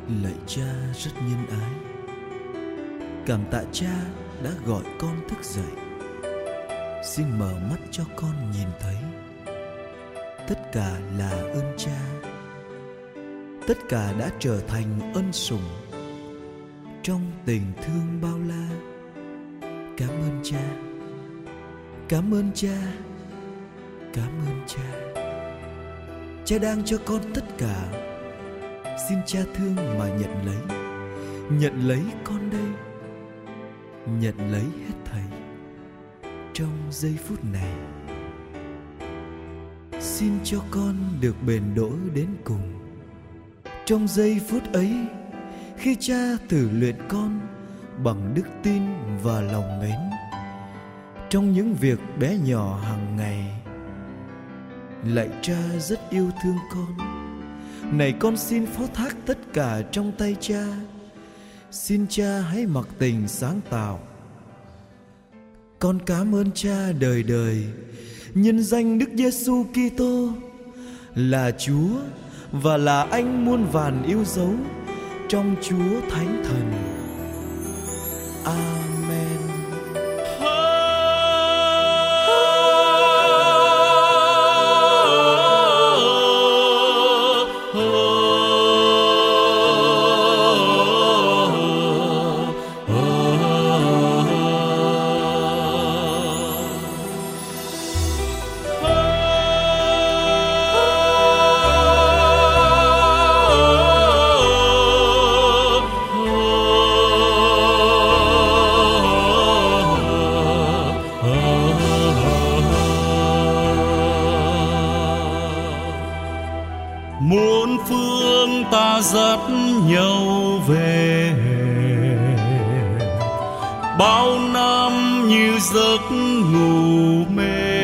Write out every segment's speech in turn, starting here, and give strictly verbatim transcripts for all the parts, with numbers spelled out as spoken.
Lạy Cha rất nhân ái, cảm tạ Cha đã gọi con thức dậy. Xin mở mắt cho con nhìn thấy, tất cả là ơn Cha. Tất cả đã trở thành ân sủng trong tình thương bao la. Cảm ơn Cha, cảm ơn Cha, cảm ơn Cha. Cha đang cho con tất cả. Xin Cha thương mà nhận lấy, nhận lấy con đây, nhận lấy hết thảy trong giây phút này. Xin cho con được bền đỗ đến cùng. Trong giây phút ấy, khi Cha thử luyện con bằng đức tin và lòng mến, trong những việc bé nhỏ hàng ngày. Lạy Cha rất yêu thương con. Này con xin phó thác tất cả trong tay Cha. Xin Cha hãy mặc tình sáng tạo. Con cảm ơn Cha đời đời, nhân danh Đức Giêsu Kitô là Chúa và là Anh muôn vàn yêu dấu trong Chúa Thánh Thần. Amen. Muôn phương ta dắt nhau về, bao năm như giấc ngủ mê.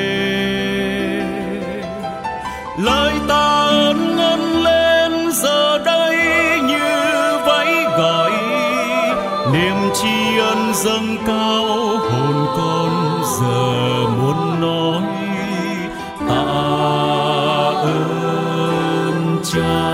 Lời ta ơn ngân lên giờ đây như váy gọi, niềm tri ân dâng cao hồn con giờ muốn nói tạ ơn Cha.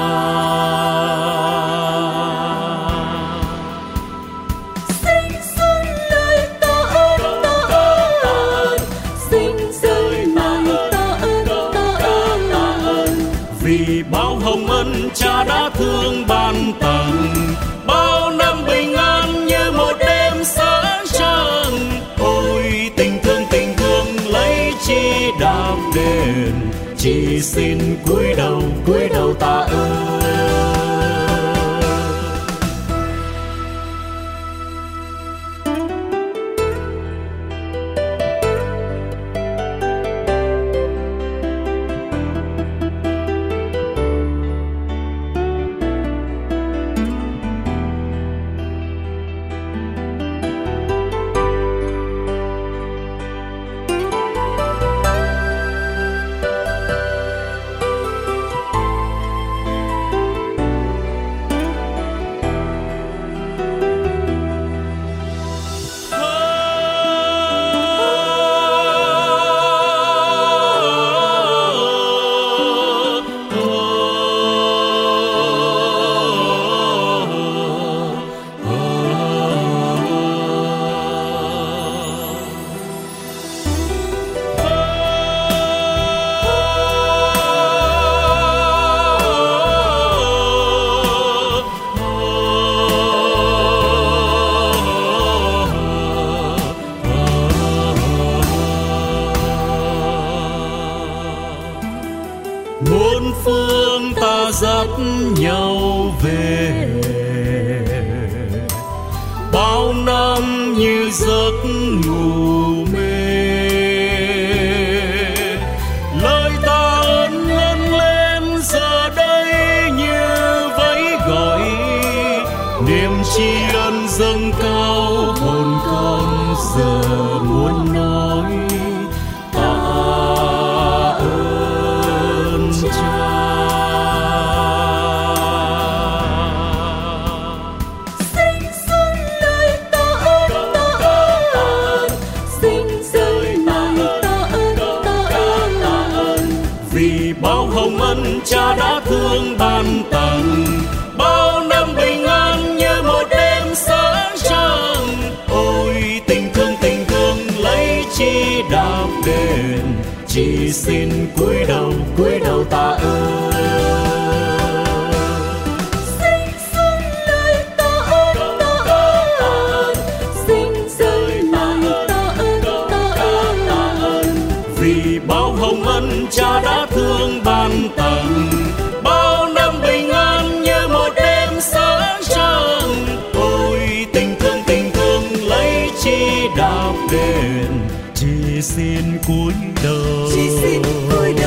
Xin dâng lời tạ ơn, tạ ơn, xin dâng lời tạ ơn, tạ ơn. Vì bao hồng ân Cha đã thương ban tặng, bao năm bình an như một đêm sáng trăng. Ôi tình thương tình thương lấy chi đáp đền, chỉ xin cúi đầu cúi đầu tạ ơn. Muôn phương ta dắt nhau về, bao năm như giấc ngủ mê. Lời ta ơn ngân lên giờ đây như váy gọi, niềm tri ân dâng cao hồn con giờ muốn nói tạ ơn Cha. Xin dâng lời tạ ơn, tạ ơn, xin dâng lời tạ ơn, tạ ơn. Vì bao hồng ân Cha đã thương ban tặng, bao năm bình câu tạ ơn. Xin dâng lời tạ ơn, tạ ơn, xin dâng lời tạ ơn, tạ ơn. Vì bao hồng ân Cha đã thương ban tặng, bao năm bình an như một đêm sáng trăng. Ôi tình thương tình thương lấy chi đạp đền, chỉ xin cúi đầu, Chỉ xin cúi đầu.